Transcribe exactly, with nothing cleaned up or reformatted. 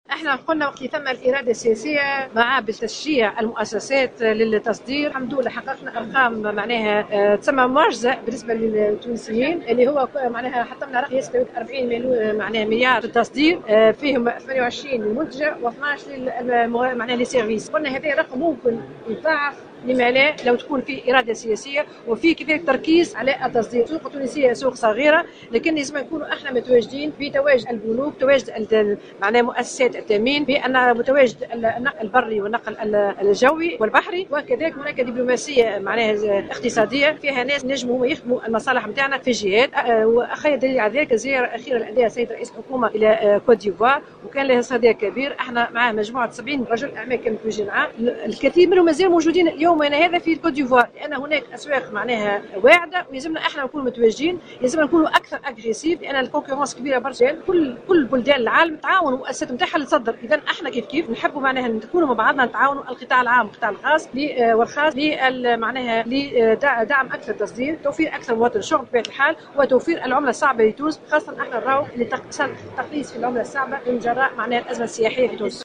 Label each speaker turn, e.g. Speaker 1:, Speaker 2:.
Speaker 1: احنا قلنا وقت ثم الاراده السياسيه مع بتشجيع المؤسسات للتصدير. الحمد لله حققنا ارقام معناها آه، تسمى معجزه بالنسبه للتونسيين، اللي هو معناها حطمنا رقم يستوي أربعين مليون معناها مليار في التصدير، آه، فيهم ثمانية وعشرين للمنتجه و12 معناها للسيرفيس. قلنا هذا رقم ممكن يضاعف لما لا لو تكون في اراده سياسيه وفي كذلك تركيز على التصدير. السوق التونسيه سوق صغيره، لكن لازم نكونوا احنا متواجدين بتواجد البنوك، تواجد معناها مؤسسات التامين، بان متواجد النقل البري والنقل الجوي والبحري، وكذلك هناك دبلوماسيه معناها اقتصاديه فيها ناس نجموا يخدموا المصالح نتاعنا في الجهات. واخيرا دليل على ذلك الزياره الاخيره اللي عندها السيد رئيس الحكومه الى كوت ديفوار، وكان لها صدى كبير. احنا معاه مجموعه سبعين رجل اعمال كانوا متواجدين معاه، الكثير منهم مازال موجودين اليوم هذا في كوت ديفوار، لان هناك اسواق معناها واعده ويلزمنا احنا نكونوا متواجدين، يلزمنا نكونوا اكثر اجريسيف، لان الكونكورونس كبيره برشا. كل كل بلدان العالم تعاونوا المؤسسات نتاعها لتصدر، اذا احنا كيف كيف نحبوا معناها نكونوا مع بعضنا نتعاونوا، القطاع العام والقطاع الخاص والخاص معناها لدعم اكثر التصدير، توفير اكثر مواطن الشغل بطبيعه الحال، وتوفير العمله الصعبه لتونس، خاصه احنا نراو اللي تقليص في العمله الصعبه من جراء معناها الازمه السياحيه في تونس.